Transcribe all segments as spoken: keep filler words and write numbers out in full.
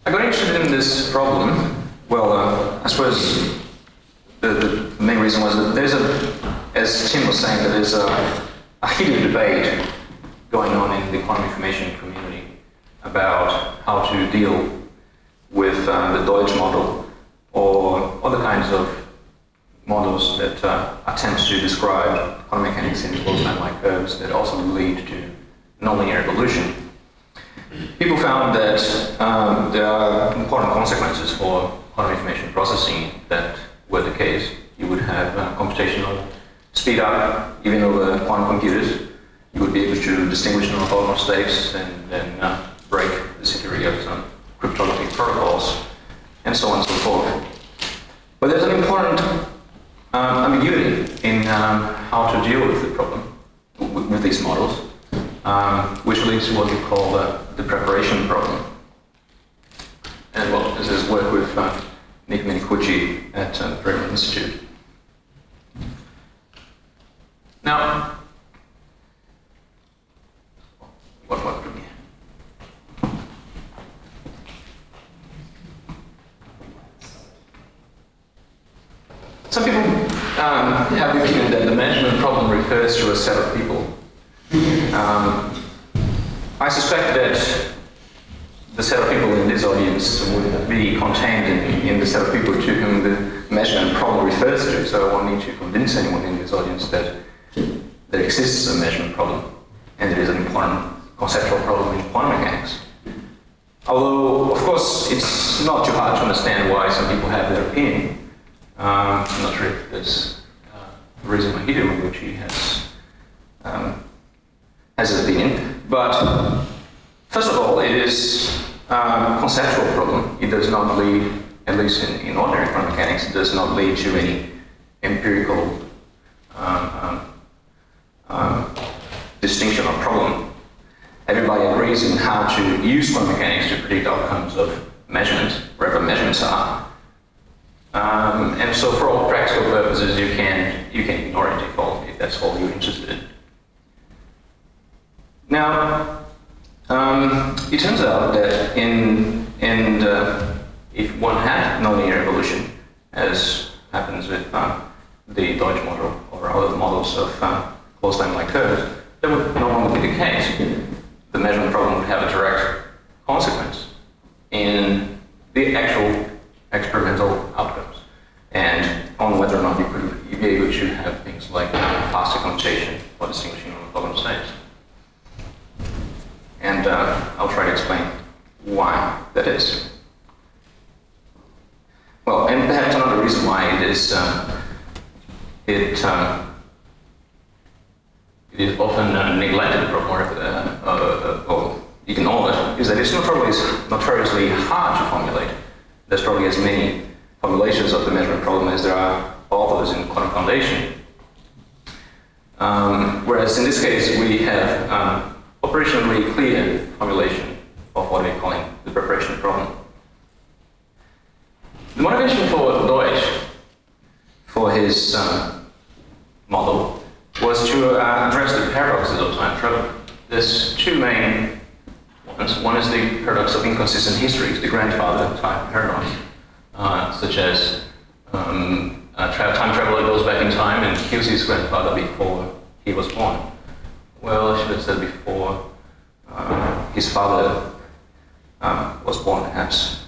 I got interested in this problem. Well, uh, I suppose the, the main reason was that there's a, as Tim was saying, that there's a, a heated debate going on in the quantum information community about how to deal with uh, the Deutsch model or other kinds of models that uh, attempt to describe quantum mechanics in closed time-like curves that also lead to nonlinear evolution. People found that um, there are important consequences for quantum information processing that were the case. You would have uh, computational speed up, even over quantum computers. You would be able to distinguish non-orthogonal states and then uh, break the security of some cryptographic protocols, and so on and so forth. But there's an important um, ambiguity in um, how to deal with the problem, with, with these models, um, which leads to what we call uh, the preparation problem. And well, this is work with uh, Nick Minnekuchi at uh, the Bremen Institute. Now, what what from here? Some people um, have the opinion that the management problem refers to a set of people. Um, I suspect that the set of people in this audience would be contained in, in the set of people to whom the measurement problem refers to, so I won't need to convince anyone in this audience that there exists a measurement problem, and it is an important conceptual problem in quantum mechanics. Although, of course, it's not too hard to understand why some people have their opinion. Um, I'm not sure if there's uh, a reason why Hideo Noguchi has, um, has his opinion, but first of all, it is a conceptual problem. It does not lead, at least in, in ordinary quantum mechanics, it does not lead to any empirical um, um, um, distinction or problem. Everybody agrees in how to use quantum mechanics to predict outcomes of measurements, wherever measurements are. Um, and so for all practical purposes, you can, you can ignore it if, all, if that's all you're interested in. Now, um, it turns out that in, in uh, if one had nonlinear evolution, as happens with uh, the Deutsch model or other models of uh, closed time-like curves, that would no longer be the case. The measurement problem would have a direct consequence in the actual experimental outcomes, and on whether or not you could be able to have things like faster computation for distinguishing orthogonal states. And uh, I'll try to explain why that is. Well, and perhaps another reason why it is uh, it uh, it is often uh, neglected or, uh, uh, or ignored is that it's notoriously, notoriously hard to formulate. There's probably as many formulations of the measurement problem as there are authors in Quantum Foundation. Um, whereas in this case, we have um, operationally clear formulation of what we're calling the preparation problem. The motivation for Deutsch for his um, model was to uh, address the paradoxes of time travel. There's two main ones. One is the paradox of inconsistent histories, the grandfather type paradox, uh, such as um, a tra time traveler goes back in time and kills his grandfather before he was born. Well, I should have said before uh, his father um, was born, perhaps.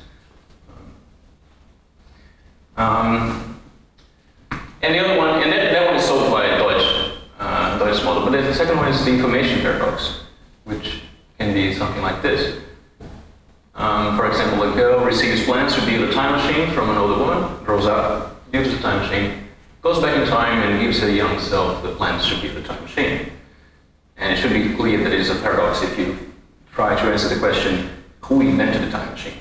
Um, and the other one, and that, that one is solved by Deutsch, uh, Deutsch model, but then the second one is the information paradox, which can be something like this. Um, for example, a girl receives plans to build a time machine from an older woman, grows up, builds the time machine, goes back in time and gives her young self the plans to build the time machine. And it should be clear that it is a paradox if you try to answer the question, who invented the time machine?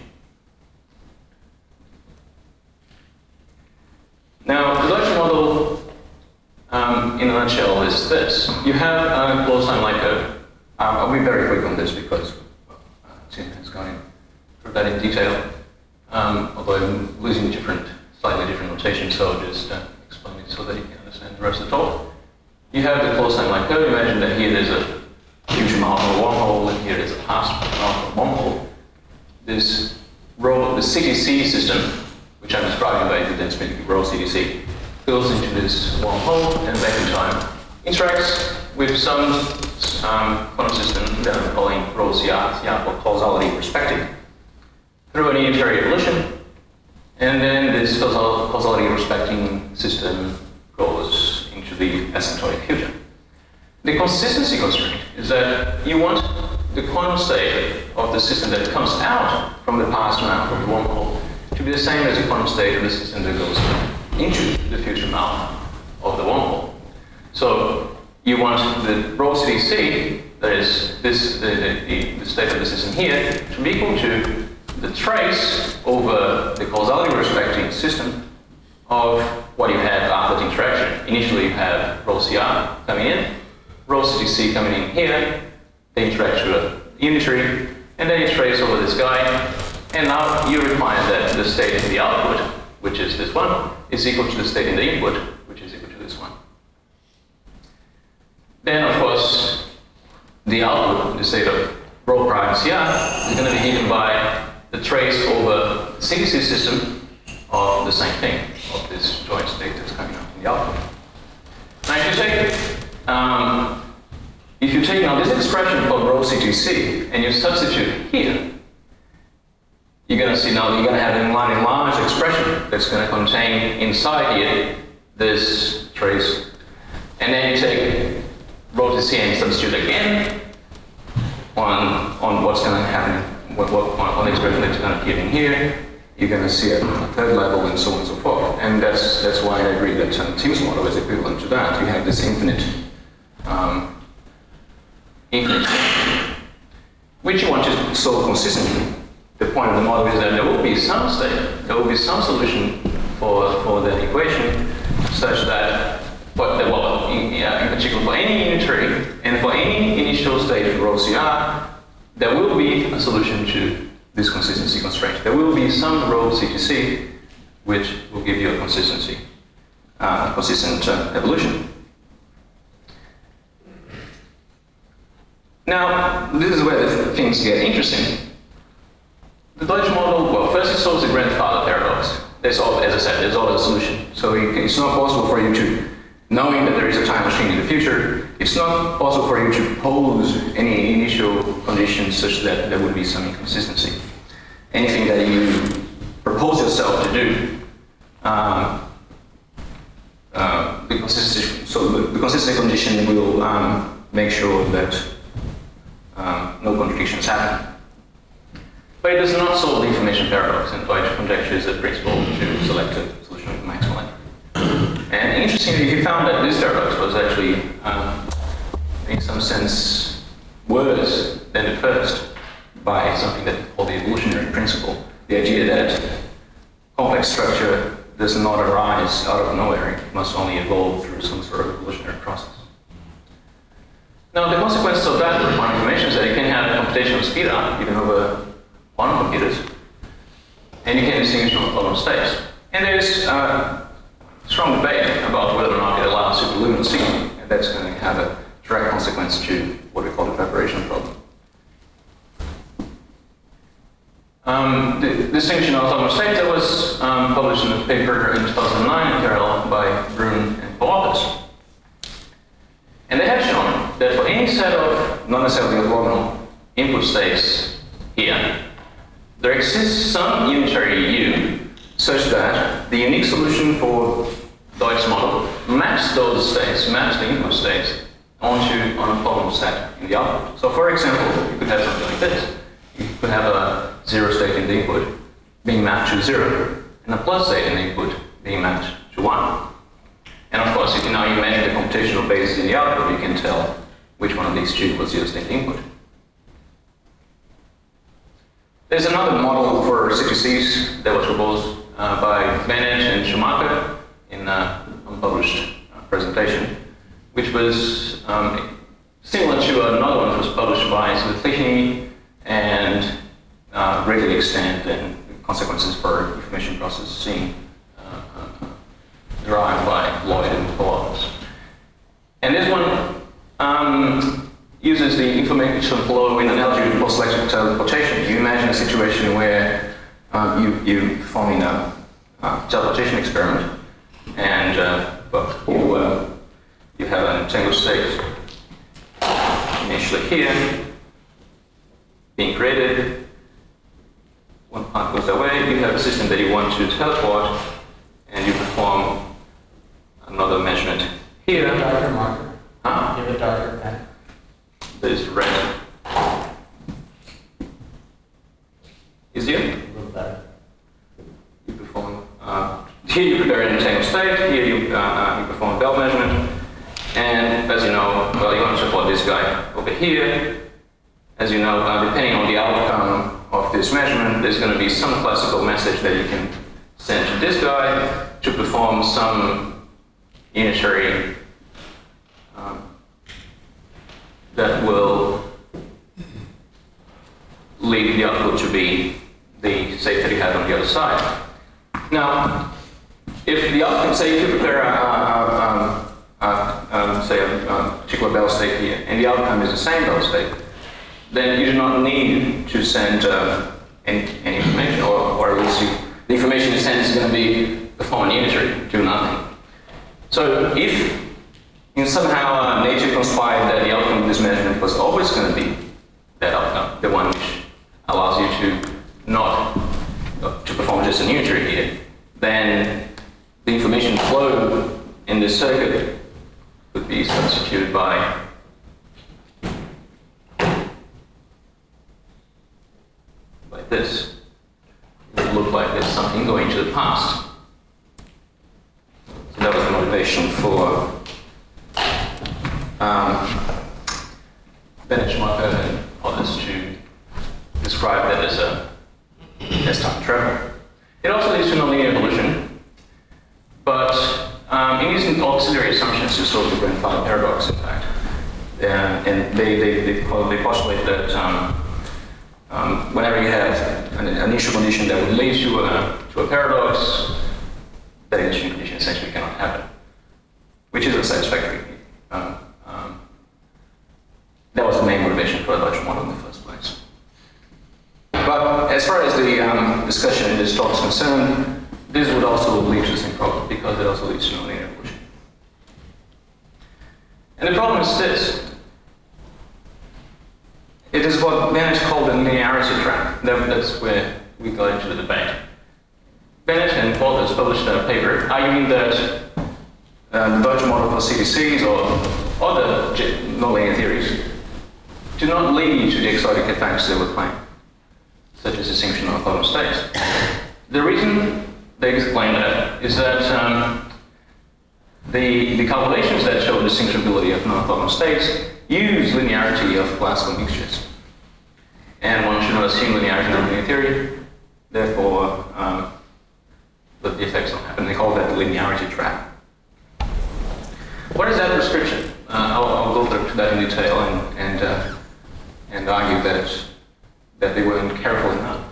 Now, the Deutsch model, um, in a nutshell, is this. You have a closed time-like curve. Um, I'll be very quick on this because well, uh, Tim has gone in through that in detail. Um, although I'm using different, slightly different notation, so I'll just uh, explain it so that you can understand the rest of the talk. You have the closed time-like curve. Imagine that here there's a huge amount of a wormhole, and here there's a past amount of a wormhole. This row, the C D C system, which I'm describing by the dense metric row C D C, goes into this wormhole and back in time, interacts with some um, quantum system that I'm calling rho C R, C R for causality perspective, through an unitary evolution, and then this causal, causality respecting system goes into the asymptotic future. The consistency constraint is that you want the quantum state of the system that comes out from the past mouth of the wormhole to be the same as the quantum state of the system that goes into the future mouth of the wormhole. So you want the rho C D C, that is this, the, the, the state of the system here, to be equal to the trace over the causality respecting system of what you have after the interaction. Initially you have rho C R coming in, rho C D C coming in here, they interact with a unitary, and then you trace over this guy, and now you require that the state in the output, which is this one, is equal to the state in the input, which is equal to this one. Then, of course, the output, the state of rho prime C R, is going to be given by the trace over the C D C system of the same thing, of this joint state that's coming out in the output. Now, if you take, um, if you take now this expression for rho C D C and you substitute here, you're going to see now you're going to have an enlarged expression that's going to contain inside here this trace, and then you take rho C D C and substitute again on on what's going to happen, what, what, on the expression that's going to give in here. You're going to see a third level and so on and so forth, and that's that's why I agree that um, Tim's model is equivalent to that. You have this infinite. Um, infinite, which you want to solve consistently. The point of the model is that there will be some state, there will be some solution for, for that equation, such that, but the, well, in, yeah, in particular for any unitary and for any initial state of rho C R, there will be a solution to this consistency constraint. There will be some rho C D C which will give you a consistency, uh, consistent uh, evolution. Now, this is where the things get interesting. The Deutsch model, well, first it solves the grandfather paradox. There's all, as I said, there's always a solution. So you can, it's not possible for you to, knowing that there is a time machine in the future, it's not possible for you to pose any initial conditions such that there would be some inconsistency. Anything that you propose yourself to do, um, uh, the consistency, so the, the consistency condition will um, make sure that Um, no contradictions happen. But it does not solve the information paradox, and Deutsch conjectures the principle to select a solution of Maxwell. And interestingly, he found that this paradox was actually, um, in some sense, worse than the first by something that he called the evolutionary principle. The idea that complex structure does not arise out of nowhere, it must only evolve through some sort of evolutionary process. Now, the consequence of that for quantum information is that you can have computational speed up even over quantum computers, and you can distinguish from quantum states. And there's uh, strong debate about whether or not it allows superluminal signaling, and that's going to have a direct consequence to what we call the preparation problem. Um, the distinction of quantum states that was um, published in a paper in two thousand nine in parallel by Brun and co-authors. And they have shown that for any set of not necessarily orthogonal input states here, there exists some unitary U such that the unique solution for Deutsch's model maps those states, maps the input states onto on a problem set in the output. So for example, you could have something like this. You could have a zero state in the input being mapped to zero, and a plus state in the input being mapped to one. And of course, if you now you measure the computational basis in the output, you can tell which one of these two was used in the input. There's another model for C D Cs that was proposed uh, by Bennett and Schumacher in an unpublished uh, presentation, which was um, similar to another one that was published by Svetlichy and uh, greatly extend and consequences for information processing derived by Lloyd and co-authors. And this one um, uses the information flow in analogy to post-selection teleportation. You imagine a situation where um, you, you performing a, a teleportation experiment, and uh, well, you, uh, you have an entangled state initially here, being created. One part goes away, you have a system that you want to teleport, and you perform another measurement here. Give a darker marker. Huh? Give a darker pen. There's red. Easier? A little better. You perform, uh, here you prepare an entangled state, here you, uh, uh, you perform a belt measurement, and as you know, well, you want to support this guy over here. As you know, uh, depending on the outcome of this measurement, there's going to be some classical message that you can send to this guy to perform some unitary um, that will lead the output to be the state that you have on the other side. Now, if the outcome, say if you prepare a, a, a, a, um, say a, a particular belt state here, and the outcome is the same belt state, then you do not need to send uh, any, any information, or, or at least you, the information you send is going to be perform an unitary, do nothing. So if you know, somehow uh, nature conspired that the outcome of this measurement was always going to be that outcome, the one which allows you to not uh, to perform just an unitary here, then the information flow in this circuit could be substituted by like this. It would look like there's something going to the past. So that was the motivation for um, Bennett, Schumacher, and others to describe that as a as time travel. It also leads to nonlinear evolution, but um, in using auxiliary assumptions to solve the grandfather paradox, in fact, uh, and they they they, call, they postulate that um, um, whenever you have an, an initial condition that would lead to a to a paradox, that initial condition essentially cannot happen, which is unsatisfactory. Um, um, that was the main motivation for the Dodge model in the first place. But as far as the um, discussion in this talk is concerned, this would also lead to the same problem, because it also leads to nonlinear evolution. And the problem is this. It is what Bennett called the linearity trap. That, that's where we got into the debate. Bennett and authors published a paper arguing that uh, the Dodge model for C D Cs or other nonlinear theories do not lead to the exotic effects they would claim, such as distinction of orthogonal states. The reason they explain that is that um, the, the calculations that show distinguishability of non-orthogonal states use linearity of classical mixtures. And one should not assume linearity in nonlinear theory, therefore, um, but the effects don't happen. They call that the linearity trap. What is that prescription? Uh, I'll, I'll go through that in detail and, and, uh, and argue that that they weren't careful enough.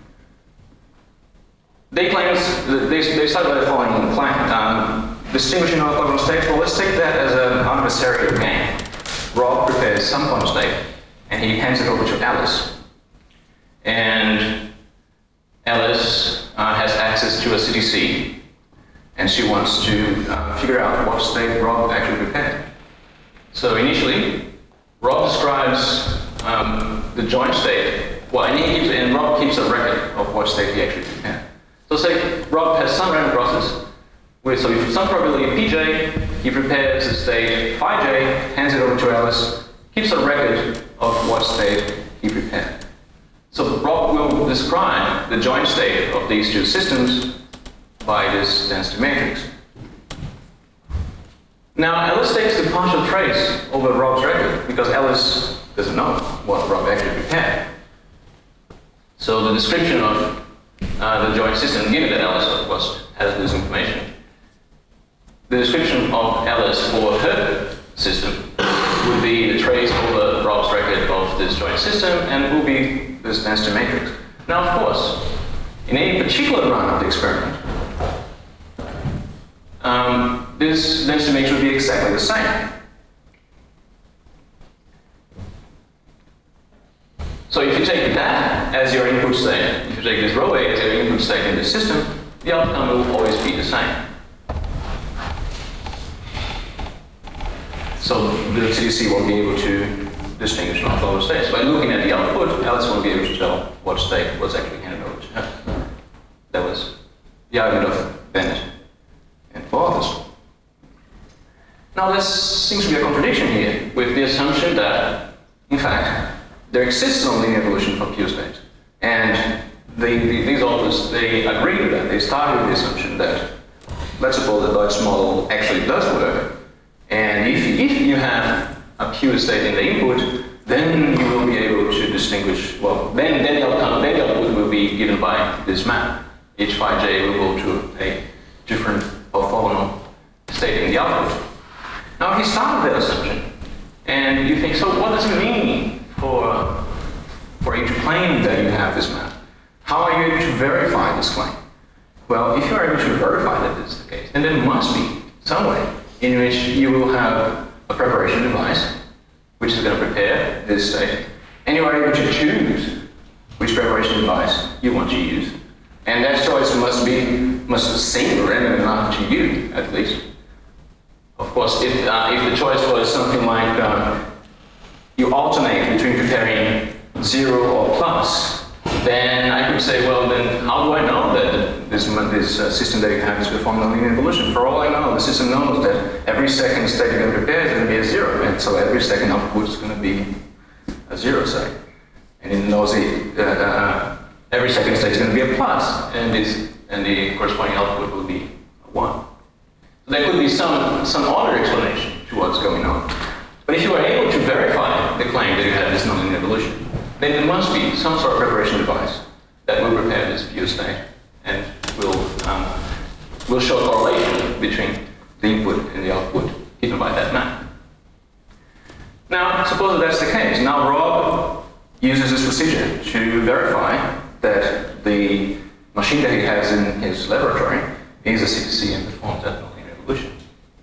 They claim, they, they start by the following plan. Um, distinguishing orthogonal states, well, let's take that as an adversarial game. Rob prepares some quantum state, and he hands it over to Alice. And Alice uh, has access to a C D C, and she wants to uh, figure out what state Rob actually prepared. So initially, Rob describes um, the joint state. Well, and, he keeps, and Rob keeps a record of what state he actually prepared. So say Rob has some random process with so with some probability P J, he prepares the state phi j, hands it over to Alice, keeps a record of what state he prepared. So Rob will describe the joint state of these two systems by this density matrix. Now Alice takes the partial trace over Rob's record because Alice doesn't know what Rob actually prepared. So the description of uh, the joint system, given that Alice, of course, has this information, the description of Alice for her system would be the trace over Rob's record of this joint system, and it will be this density matrix. Now, of course, in any particular run of the experiment, um, this density matrix would be exactly the same. So if you take that as your input state, if you take this rho A as your input state in the system, the outcome will always be the same. So the C D C won't be able to distinguish non-flow states. By looking at the output, Alice won't be able to tell what state was actually handed over to her. That was the argument of Bennett and for others. Now there seems to be a contradiction here with the assumption that, in fact, there exists no linear evolution for pure states. And they, the, these authors, they agree with that. They started with the assumption that, let's suppose the Deutsch model actually does work. And if, if you have a pure state in the input, then you will be able to distinguish, well, then, then, the, outcome, then the output will be given by this map. H phi j will go to a different orthogonal state in the output. Now he started that assumption, and you think, so what does it mean for, for you to claim that you have this map? How are you able to verify this claim? Well, if you are able to verify that this is the case, then there must be some way in which you will have a preparation device which is going to prepare this state, and you are able to choose which preparation device you want to use. And that choice must be, must seem random enough to you, at least. Of course, if, uh, if the choice was something like um, you alternate between preparing zero or plus, then I could say, well, then how do I know that this, this uh, system that you have is performing a linear evolution? For all I know, the system knows that every second state you're going to prepare is going to be a zero, and so every second output is going to be a zero, say. And it knows it, uh, uh, every second state is going to be a plus, and, this, and the corresponding output will be a one. So there could be some, some other explanation to what's going on. But if you are able to verify the claim that you have this nonlinear evolution, then there must be some sort of preparation device that will prepare this pure state and will, um, will show a correlation between the input and the output given by that map. Now, suppose that that's the case. Now Rob uses this procedure to verify that the machine that he has in his laboratory is a C T C and performs that nonlinear evolution.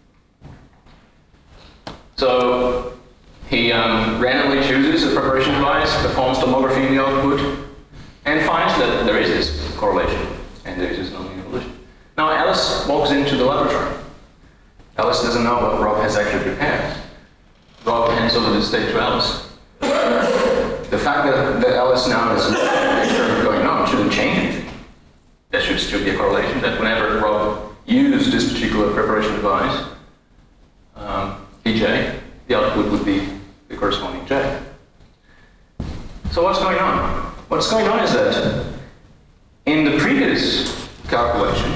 So he um, randomly chooses a preparation device, performs tomography in the output, and finds that there is this correlation and there is this nonlinear evolution. Now Alice walks into the laboratory. Alice doesn't know what Rob has actually prepared. Rob hands over the state to Alice. The fact that, that Alice now has an experiment going on shouldn't change anything. There should still be a correlation that whenever Rob used this particular preparation device, um, P J, the output would be the corresponding J. So what's going on? What's going on is that in the previous calculation,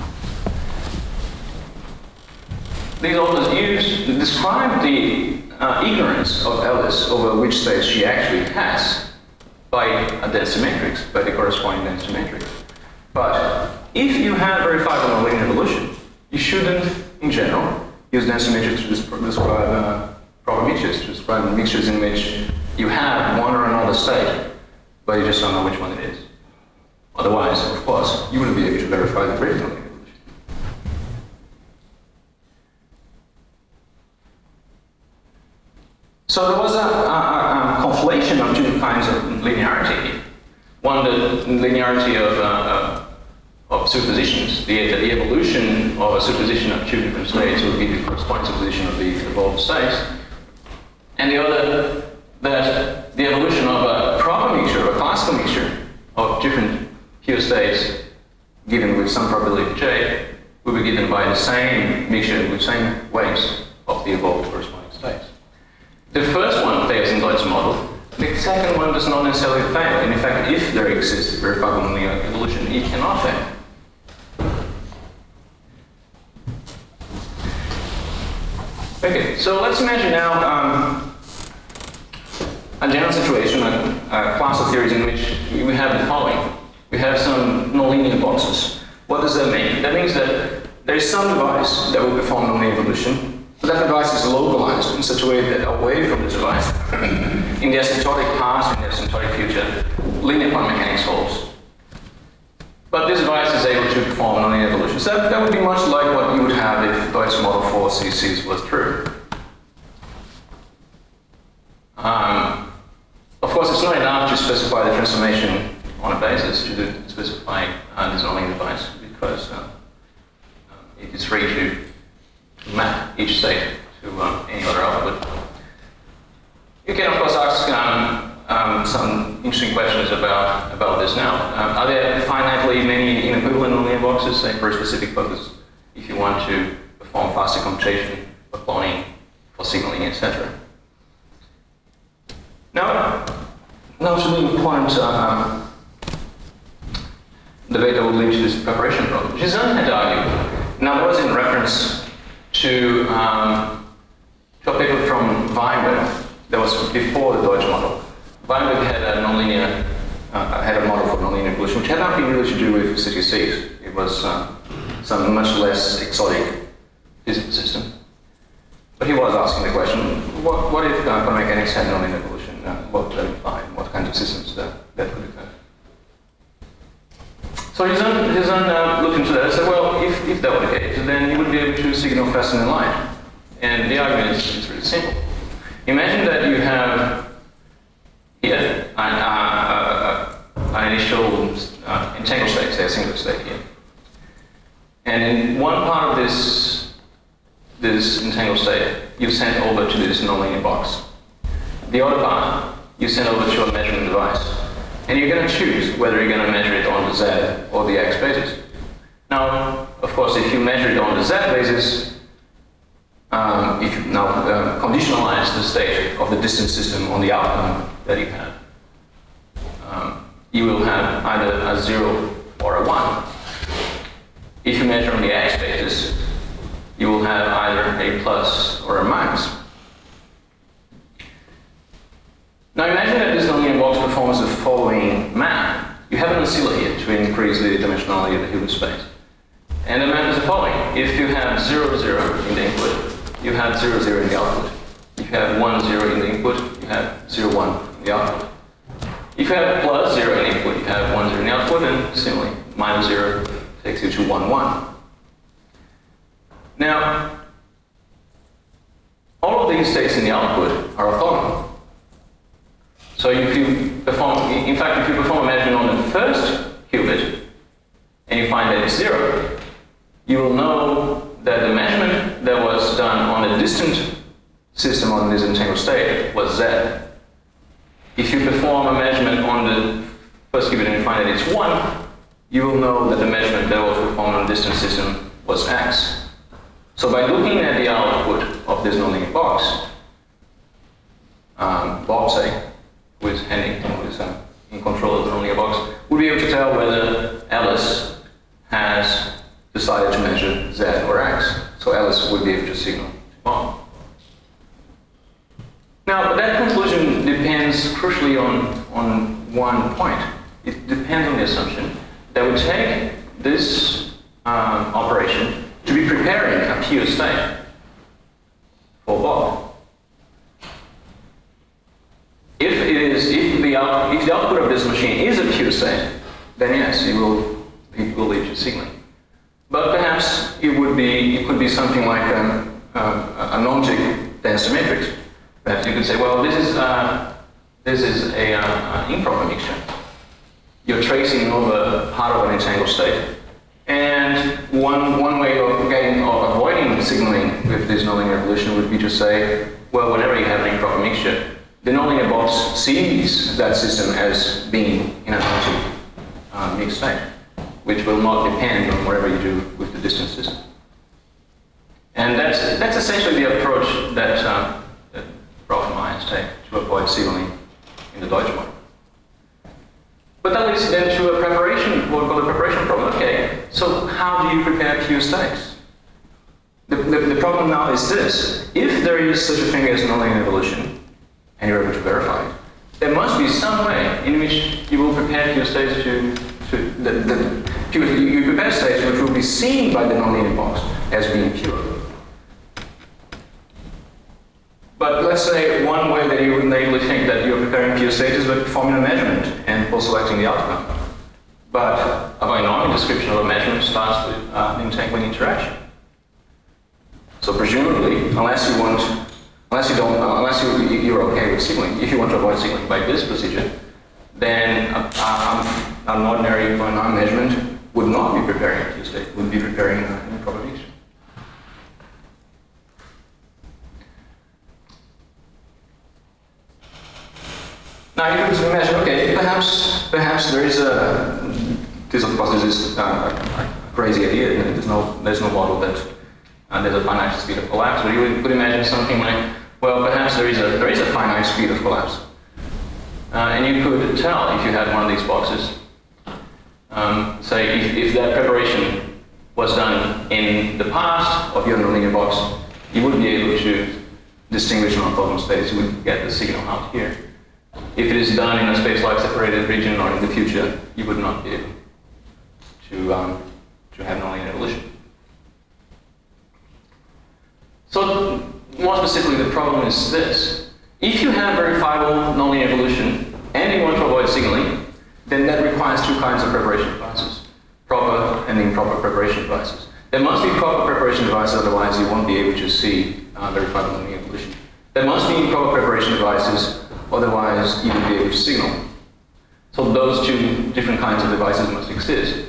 these authors used to describe the uh, ignorance of Alice over which state she actually has by a density matrix, by the corresponding density matrix. But if you have verifiable nonlinear evolution, you shouldn't, in general, use density matrix to describe uh, proper mixtures, to describe mixtures in which you have one or another state, but you just don't know which one it is. Otherwise, of course, you wouldn't be able to verify the previous nonlinear evolution. So there was a, a, a conflation of two kinds of linearity. One, the linearity of, uh, uh, of superpositions. The, the evolution of a superposition of two different states would be the corresponding superposition of the evolved states. And the other, that the evolution of a proper mixture, a classical mixture of different pure states given with some probability J, will be given by the same mixture with same weights of the evolved corresponding states. The first one fails in Deutsch's model. The second one does not necessarily fail. And in fact, if there exists verifiable nonlinear evolution, it cannot fail. Okay, so let's imagine now um, a general situation, a, a class of theories in which we have the following. We have some nonlinear boxes. What does that mean? That means that there is some device that will perform nonlinear evolution. But that device is localized in such a way that away from this device, in the asymptotic past and the asymptotic future, linear quantum mechanics holds. But this device is able to perform nonlinear evolution. So that, that would be much like what you would have if Deutsch's model for C Cs was true. Um, of course, it's not enough to specify the transformation on a basis to do, specify uh, this nonlinear device, because uh, uh, it is free to, to map each state to uh, any other output. You can, of course, ask um, um, some interesting questions about, about this now. Um, are there finitely many inequivalent nonlinear boxes, say, for a specific purpose, if you want to perform faster computation for cloning, for signaling, et cetera? Now, now it's really important um, debate that will lead to this preparation problem. Gizon had argued. Now, that was in reference to, um, to a paper from Weinberg that was before the Deutsch model. Weinberg had a nonlinear, uh, had a model for nonlinear evolution, which had nothing really to do with C T Cs. It was uh, some much less exotic physical system. But he was asking the question: what, what if uh, quantum mechanics had nonlinear evolution? Uh, what would that imply? What kinds of systems that, that could occur? So Gizon, Gizon uh, looked into that and said, well, if, if that were the case, then you would be able to signal faster than light. And the argument is, is really simple. Imagine that you have here an, uh, uh, an initial uh, entangled state, say a single state here. And in one part of this, this entangled state, you send over to this nonlinear box. The other part, you send over to a measurement device. And you're going to choose whether you're going to measure it on the Z or the X basis. Now, of course, if you measure it on the Z basis, um, if you now uh, conditionalize the state of the distance system on the outcome that you have, um, you will have either a zero or a one. If you measure on the X basis, you will have either a plus or a minus. Now imagine that this nonlinear box performs the following map. You have an oscillator here to increase the dimensionality of the Hilbert space. And the map is the following. If you have zero, zero in the input, you have zero, zero in the output. If you have one, zero in the input, you have zero, one in the output. If you have plus zero in the input, you have one, zero in the output, and similarly, minus zero takes you to one, one. Now, all of these states in the output are orthogonal. So if you perform, in fact, if you perform a measurement on the first qubit, and you find that it's zero, you will know that the measurement that was done on the distant system on this entangled state was Z. If you perform a measurement on the first qubit and you find that it's one, you will know that the measurement that was performed on the distant system was X. So by looking at the output of this nonlinear box, um, Bob, say, who is handing, who is uh, in control of the nonlinear box, would be able to tell whether Alice has decided to measure Z or X. So Alice would be able to signal to Bob. Now, that conclusion depends crucially on, on one point. It depends on the assumption that we take this um, operation to be preparing a pure state for Bob. If it is, if the, out, if the output of this machine is a pure state, then yes, it will, it will lead to signaling. But perhaps it would be, it could be something like um, uh, a non-jig tensor matrix. Perhaps you could say, well, this is, uh, this is a uh, an improper mixture. You're tracing over part of an entangled state, and one one way of getting of avoiding signaling with this nonlinear evolution would be to say, well, whenever you have an improper mixture, the nonlinear box sees that system as being in a non-jig uh, mixed state, which will not depend on whatever you do with the distant system. And that's that's essentially the approach that, uh, that Rolf and Myers take to avoid signaling in the Deutsch model. But that leads then to a preparation, what we call a preparation problem. Okay, so how do you prepare pure states? The, the, the problem now is this. If there is such a thing as nonlinear evolution, and you're able to verify it, there must be some way in which you will prepare pure states to, to the, the pure, you prepare states which will be seen by the nonlinear box as being pure. But let's say one way that you would naively think that you're preparing pure states is by performing a measurement and post-selecting the outcome. But a binomial description of a measurement starts with uh, an entangling interaction. So presumably, unless you want, unless you don't, uh, unless you, you're okay with signaling, if you want to avoid signaling by this procedure, then a, a, an ordinary von Neumann measurement would not be preparing a Q state, would be preparing an improper mixture. Now you could imagine, okay, perhaps perhaps there is a, this of course this is uh, a crazy idea, there's no, there's no model that uh, there's a finite speed of collapse, but you could imagine something like, well, perhaps there is a, there is a finite speed of collapse. Uh, and you could tell if you had one of these boxes, um, say if, if that preparation was done in the past of your nonlinear box, you would be able to distinguish non-problem states, you would get the signal out here. If it is done in a space-like separated region or in the future, you would not be able to, um, to have nonlinear evolution. So, more specifically, the problem is this. If you have verifiable nonlinear evolution and you want to avoid signaling, then that requires two kinds of preparation devices, proper and improper preparation devices. There must be proper preparation devices, otherwise you won't be able to see uh, verifiable nonlinear evolution. There must be improper preparation devices, otherwise you will be able to signal. So those two different kinds of devices must exist.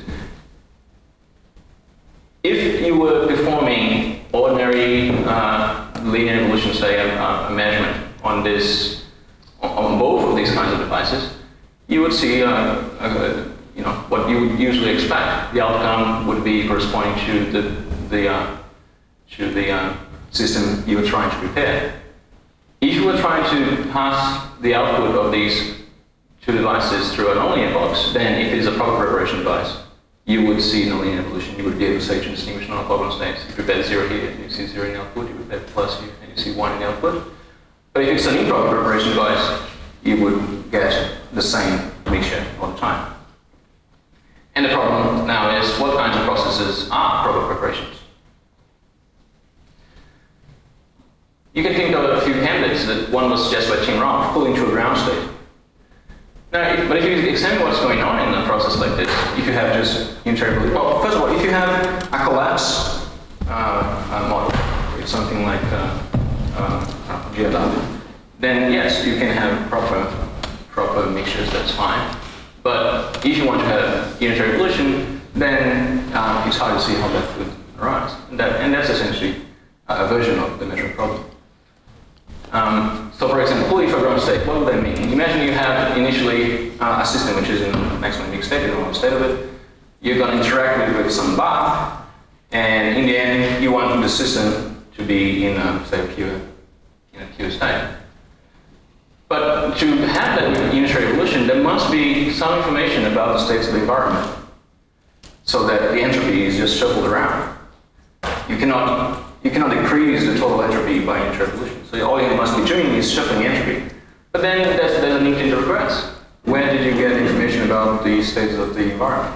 If you were performing ordinary uh, linear evolution, say a, a measurement on this, on both of these kinds of devices, you would see, uh, a, you know, what you would usually expect. The outcome would be corresponding to the the uh, to the uh, system you were trying to prepare. If you were trying to pass the output of these two devices through a nonlinear box, then if it is a proper preparation device, you would see nonlinear evolution. You would be able to say to distinguish non-problem states. If you prepare zero here, and you see zero in the output, you prepare plus here, and you see one in the output. But if it's an improper preparation device, you would get the same mixture all the time. And the problem now is, what kinds of processes are proper preparations? You can think of a few candidates. That one was suggested by Tim Rao, cooling to a ground state. Now, if, but if you examine what's going on in a process like this, if you have just unitary, well, first of all, if you have a collapse uh, uh, model, it's something like uh, uh, G L W, then yes, you can have proper proper mixtures. That's fine. But if you want to have unitary evolution, then um, it's hard to see how that would arise, and, that, and that's essentially a version of the measurement problem. Um, so for example, cooling to a ground state, what would that mean? Imagine you have initially uh, a system which is in maximum mixed state, you don't want to state of it. You're going to interact with, with some bath, and in the end, you want the system to be in a, say, a pure, in a pure state. But to have that unitary evolution, there must be some information about the states of the environment, so that the entropy is just shuffled around. You cannot, you cannot decrease the total entropy by unitary evolution. So all you must be doing is shuffling entropy. But then there's, there's a need to regress. Where did you get information about the states of the environment?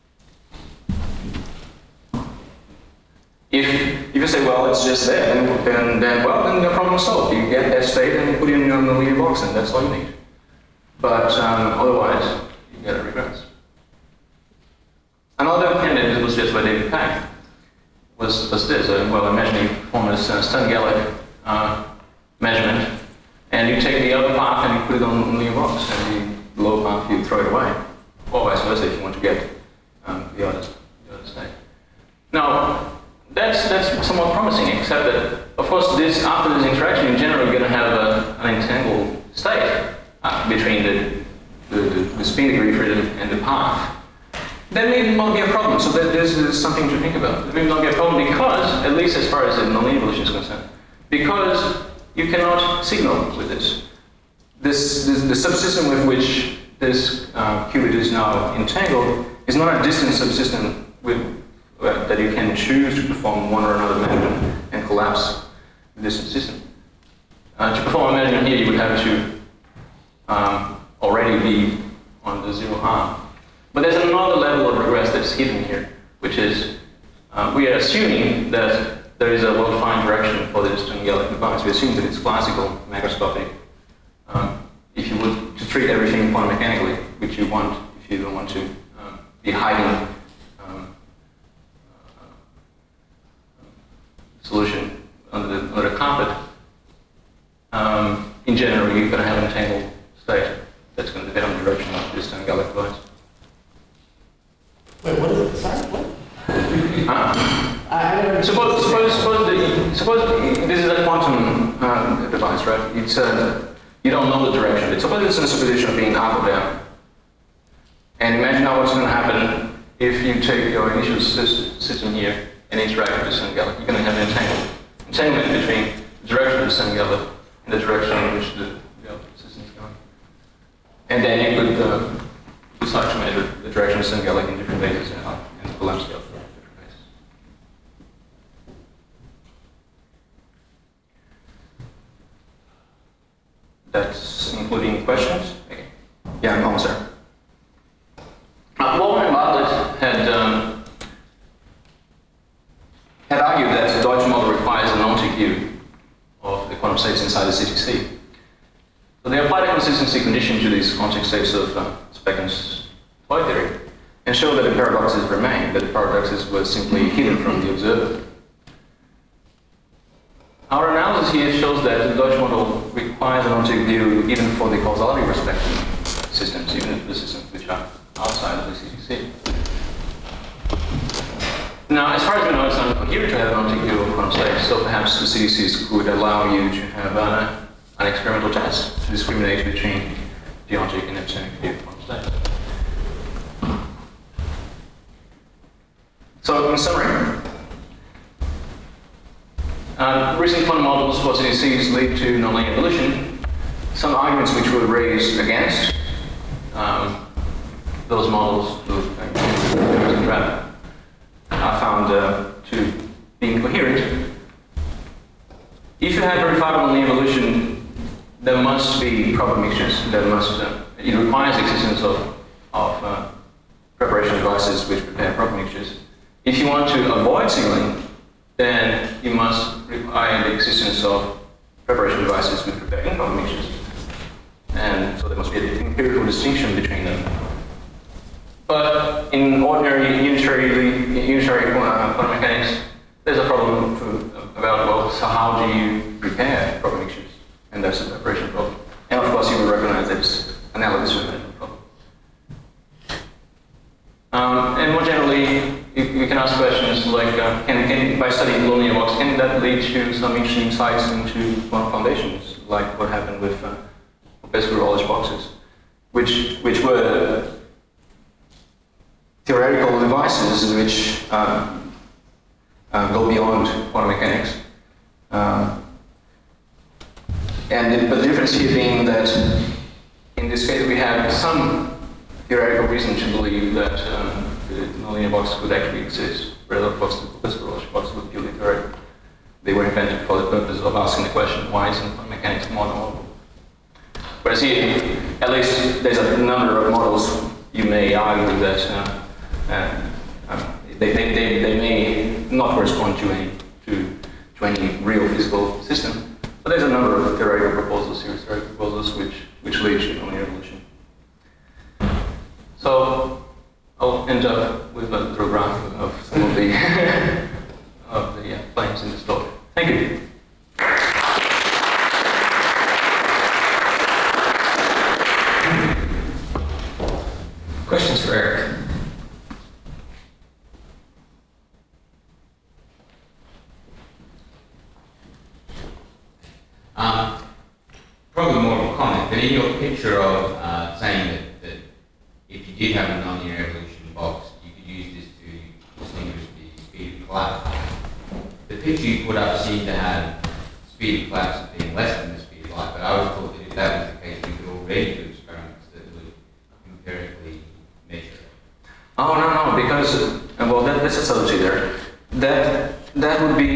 If, if you say, well, it's just there, then, then, then well, then the problem is solved. You get that state and you put it in your nonlinear box, and that's all you need. But um, otherwise, you get a regress. Another candidate was just by David Pack was, was this. Uh, well, imagine you perform a uh, Stern-Gerlach uh, measurement, and you take the upper path and you put it on the nonlinear box, and the lower path you throw it away. Or vice versa if you want to get um, the, other, the other state. Now, That's, that's somewhat promising, except that, of course, this, after this interaction, in general, you're going to have a, an entangled state uh, between the, the, the, the spin degree freedom and the path. That may not be a problem, so that this is something to think about. It may not be a problem because, at least as far as the nonlinear evolution is concerned, because you cannot signal with this. This, this the subsystem with which this uh, qubit is now entangled is not a distant subsystem with Uh, that you can choose to perform one or another measurement and collapse the distant system. Uh, to perform a measurement here, you would have to um, already be on the zero arm. But there's another level of regress that's hidden here, which is uh, we are assuming that there is a well-defined direction for this Stern-Gerlach device. We assume that it's classical macroscopic. Um, if you were to treat everything quantum mechanically, which you want, if you don't want to um, be hiding solution under the, under the carpet, um, in general, you're going to have an entangled state that's going to depend on the direction Wait, what is it? Sorry, what? Huh? I, I don't Suppose, suppose, suppose, the, suppose this is a quantum uh, device, right? It's uh, you don't know the direction. Suppose it's in a superposition of being up or down. And imagine now what's going to happen if you take your initial sys system here and interact with the sun galaxy. You're going to have an entanglement, entanglement between the direction of the sun galaxy and the direction in which the galaxy system is going. And then you could uh, decide to measure the direction of the sun galaxy in different phases and, uh, and the Coulomb scale for different phases. That's including questions? Okay. Yeah, I'm almost there. Uh, Waldman and Bartlett had, um, had argued that the Deutsch model requires an ontic view of the quantum states inside the C T C. So they applied a consistency condition to these quantum states of uh, Speckens Toy theory and showed that the paradoxes remain, that the paradoxes were simply hidden from the observer. Our analysis here shows that the Deutsch model requires an ontic view even for the causality respecting systems, even for the systems which are outside of the C T C. Now, as far as we know, it's not coherent to have an ontic view of quantum states, so perhaps the C T Cs could allow you to have an, an experimental test to discriminate between the ontic and epistemic view of quantum states. So, in summary, uh, recent quantum models for C T Cs lead to nonlinear evolution. Some arguments which were raised against um, those models who are found uh, to be incoherent. If you have verifiable nonlinear evolution, there must be proper mixtures. There must, uh, it requires the existence of, of uh, preparation devices which prepare proper mixtures. If you want to avoid signaling, then you must require the existence of preparation devices which prepare improper mixtures. And so there must be an empirical distinction between them. But in ordinary unitary, unitary uh, quantum mechanics, there's a problem to, about, well, so how do you prepare proper mixtures? And that's a preparation problem. And of course, you will recognize that it's analogous to a measurement problem. Um, and more generally, you, you can ask questions like, uh, can, can, by studying nonlinear box, can that lead to some interesting insights into quantum foundations, like what happened with uh, Pescu-Rolich boxes, which, which were theoretical devices which uh, uh, go beyond quantum mechanics. Uh, and the, but the difference here being that in this case we have some theoretical reason to believe that um, the nonlinear boxes could actually exist, whereas the Pescu-Rolich boxes were purely theoretical. They were invented for the purpose of asking the question, why isn't quantum mechanics more normal? Whereas here, at least there's a number of models you may argue that uh, Uh, um, they, they, they, they may not correspond to any, to, to any real physical system, but there's a number of theoretical proposals, serious theoretical proposals, which, which lead to nonlinear evolution. So I'll end up with a little graph of some of the, of the uh, claims in this talk. Thank you. Questions for Eric? Um, probably more of a comment, but in your picture of uh, saying that, that if you did have a nonlinear evolution box, you could use this to distinguish the speed of collapse. The picture you put up seemed to have speed of collapse as being less than the speed of light, but I always thought that if that was the case, you could already do experiments that would empirically measure it. Oh, no, no, because, uh, well, that, that's a subtlety there. That, that would be,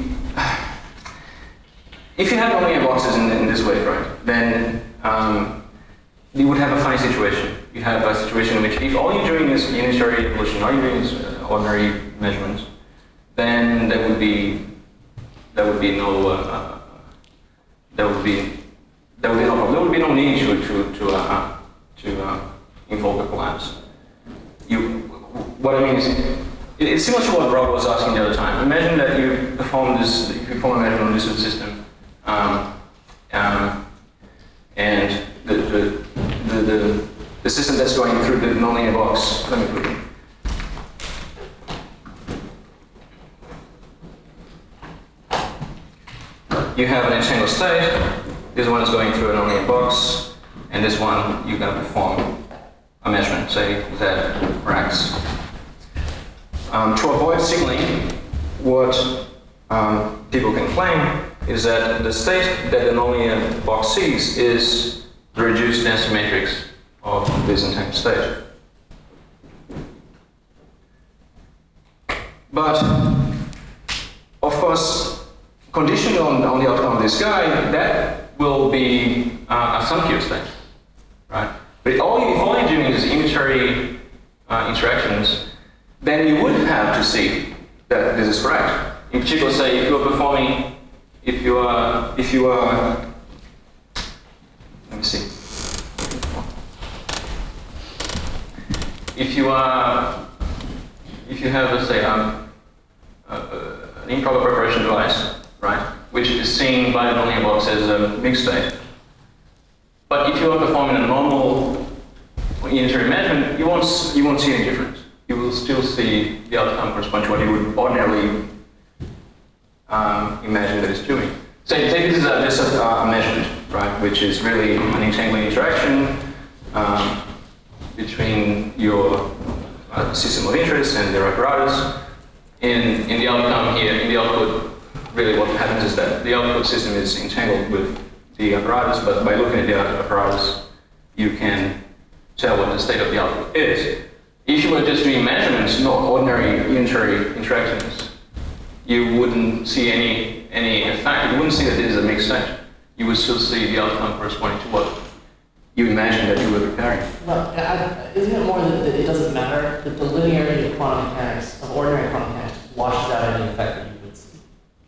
if you had nonlinear boxes in, in this way, right, then um, you would have a funny situation. You have a situation in which if all you're doing is unitary evolution, all you're doing is uh, ordinary measurements, then there would be there would be no uh, there would be there would be no problem. There would be no need to to to uh, to uh, invoke a collapse. You, what I mean is, it's similar to what Rob was asking the other time. Imagine that you perform this, you perform a measurement on this system. Um, um, and the, the, the, the, the system that's going through the nonlinear box, let me put it, you have an entangled state. This one is going through an only box, and this one you're going to perform a measurement, say Z or X. Um, to avoid signaling, what um, people can claim is that the state that the nonlinear box sees is the reduced density matrix of this entangled state. But, of course, conditioned on, on the outcome of this guy, that will be uh, a Sun-Q state, right? But all you, if all you're doing is unitary uh, interactions, then you would have to see that this is correct. In particular, say if you're performing, if you are, if you are, let me see. If you are, if you have, let's say, um, uh, uh, an improper preparation device, right, which is seen by the nonlinear box as a mixed state. But if you are performing a normal unitary measurement, you won't you won't see any difference. You will still see the outcome correspond to what you would ordinarily um, imagine that it's doing. So take this as a, just a, a measurement, right, which is really an entangling interaction um, between your uh, system of interest and their apparatus. In, in the outcome here, in the output, really what happens is that the output system is entangled with the apparatus, but by looking at the apparatus, you can tell what the state of the output is. If you were just doing measurements, not ordinary unitary interactions, you wouldn't see any, any effect. You wouldn't see that this is a mixed state. You would still see the outcome corresponding to what you imagined that you were preparing. Well, I, isn't it more that, that it doesn't matter, that the linearity of quantum mechanics, of ordinary quantum mechanics, washes out any effect that you would see?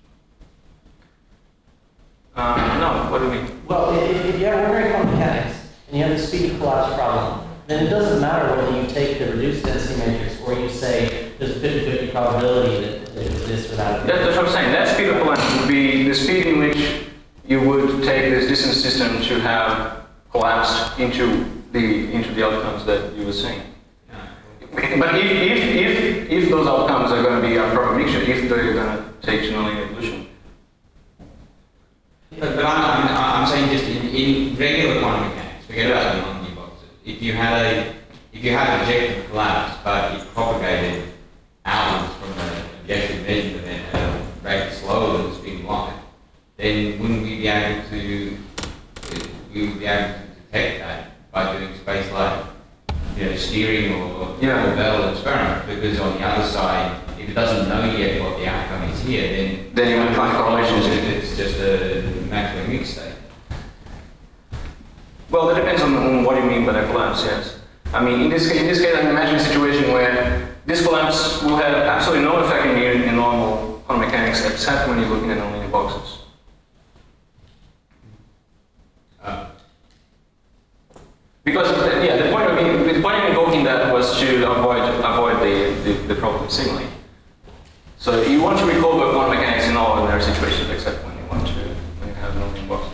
Uh, no, what do we mean? Well, if, if you have ordinary quantum mechanics, and you have the speed of collapse problem, then it doesn't matter whether you take the reduced density matrix or you say there's a fifty fifty probability that it exists without it. That, that's what I'm saying. That speed of collapse would be the speed in which you would take this distance system to have collapsed into the into the outcomes that you were seeing. But if if if if those outcomes are going to be a proper mixture, if they're going to take to nonlinear evolution. But, but I'm, I'm, I'm saying just in, in regular quantum mechanics, forget about the nonlinear boxes. If you had a if you had an objective collapse, but it propagated outwards from an objective measurement at a rate slower than the speed of light, then wouldn't we be able to we would be able to detect that by doing space like you know steering or, yeah. or Bell experiment? Because on the other side, if it doesn't know yet what the outcome is here, then then you want to find correlations. It's just a Maxwell mixed state. Well, that depends on, on what you mean by that collapse. Yes, I mean in this in this case, I can imagine a situation where this collapse will have absolutely no effect in, in normal quantum mechanics, except when you're looking at nonlinear boxes. Uh, Because yeah, the point of being, the point of invoking that was to avoid avoid the, the, the problem of signaling. So you want to recover quantum mechanics in all ordinary situations, except when you want to when you have nonlinear boxes.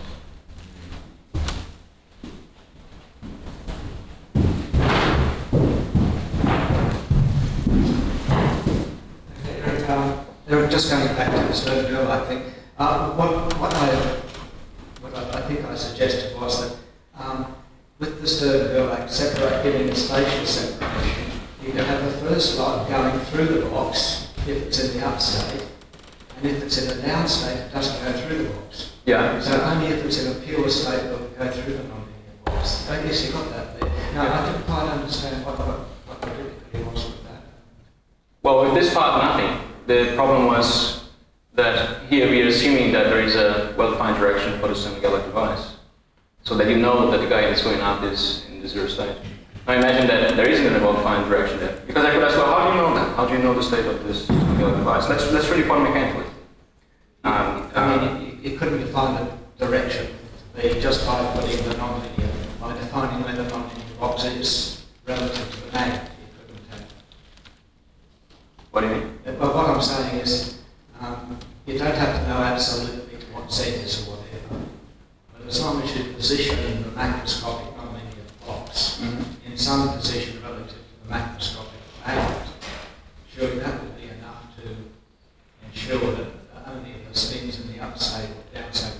Um, just going back to the Stern-Gerlach, I think uh, what what I what I, I think I suggested was that. Um, With the Stern-Gerlach separate, giving the spatial separation, you can have the first light going through the box if it's in the up state, and if it's in a down state, it doesn't go through the box. Yeah. So only if it's in a pure state will it go through the nonlinear box. I guess you got that there. Now, I didn't quite understand what, what, what the difficulty was with that. Well, with this part, nothing. The problem was that here we are assuming that there is a well-defined direction for the Stern-Gerlach device, so that you know that the guy that's going up is in the zero state. Now imagine that there isn't a well-defined direction there. Because I could ask, well, how do you know that? How do you know the state of this device? Let's, let's really quantum mechanically. Um, I mean, you, you couldn't define the direction be just by putting the nonlinear, by defining where the nonlinear box is relative to the magnet. You couldn't have. What do you mean? But what I'm saying is, um, you don't have to know absolutely to what Z is or whatever. As long as you position the macroscopic nonlinear box mm-hmm. in some position relative to the macroscopic magnet, surely that would be enough to ensure that only the spins in the upstate or downstate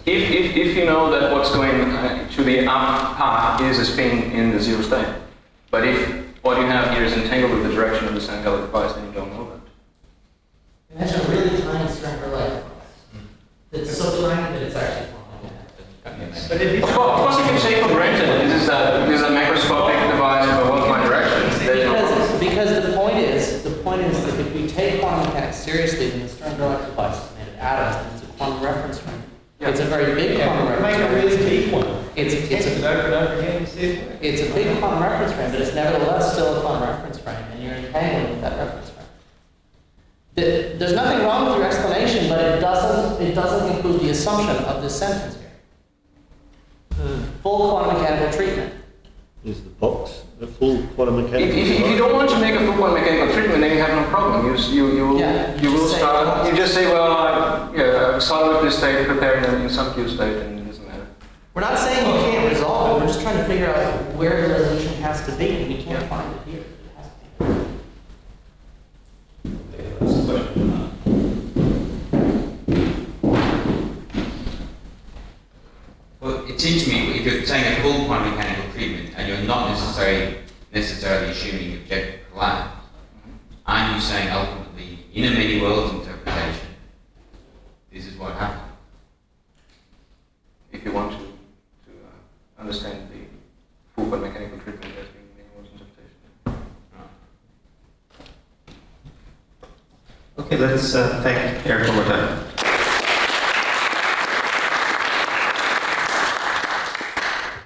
If, if, if you know that what's going uh, to the up path is a spin in the zero state, but if what you have here is entangled with the direction of the Sangallic device, then you don't know that. Imagine a really tiny string relay device. It's so tiny that it's actually flying. But it is. Of course, of course you can take for granted that this is a, this is a macroscopic device with a one-point direction. There's no Because, because the point is, the point is that if we take quantum mechanics seriously, then the Stern Gerlach device is made of atoms, and it's a quantum reference frame. Yeah. It's a very big quantum reference Make a frame. really big one. It's, it's, Test a, it over and over again and see if it works. it's a big quantum reference frame, but it's nevertheless still a quantum reference frame, and you're entangling with that reference frame. The, there's nothing wrong with your explanation, but it doesn't, it doesn't include the assumption of this sentence here. Full quantum mechanical treatment. Is the box a full quantum If, mechanical? if, if you don't want to make a full quantum mechanical treatment, then you have no problem. You, s- you, you will, Yeah, you you will just say- start, you just say, well, I, yeah, I've started with this state, preparing it in some Q state, and it doesn't matter. We're not saying you can't resolve it, we're just trying to figure out where the resolution has to be, and we can't find it here. It has to be. Okay, that's the question. Well, it seems to me if you're saying a full quantum mechanical treatment and you're not necessarily necessarily assuming objective collapse, aren't you saying ultimately in a many worlds interpretation, this is what happened? If you want to, to uh, understand the full quantum mechanical treatment as being many worlds interpretation. Right. Okay, let's uh, thank Eric one more time.